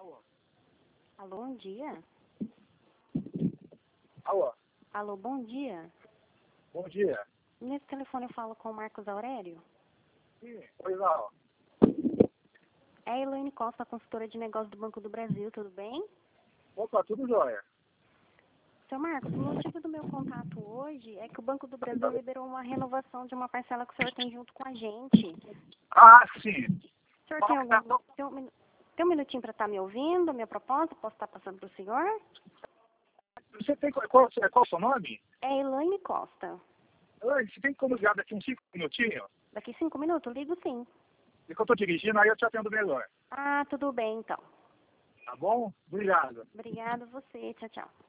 Alô, bom dia. Alô, Alô, bom dia. bom dia. Nesse telefone eu falo com o Marcos Aurélio. Sim, pois não. É a Elaine Costa, consultora de negócios do Banco do Brasil, tudo bem? Opa, tudo jóia. Seu Marcos, o motivo do meu contato hoje é que o Banco do Brasil liberou uma renovação de uma parcela que o senhor tem junto com a gente. Ah, sim. O senhor tem tem um minutinho para estar me ouvindo, minha proposta? Posso estar passando para o senhor? Você tem qual o seu nome? É Elaine Costa. Oi, você tem como ligar daqui uns 5 minutinhos? Daqui 5 minutos? Ligo sim. É que eu estou dirigindo, aí eu te atendo melhor. Ah, tudo bem então. Tá bom? Obrigado. Obrigado você. Tchau, tchau.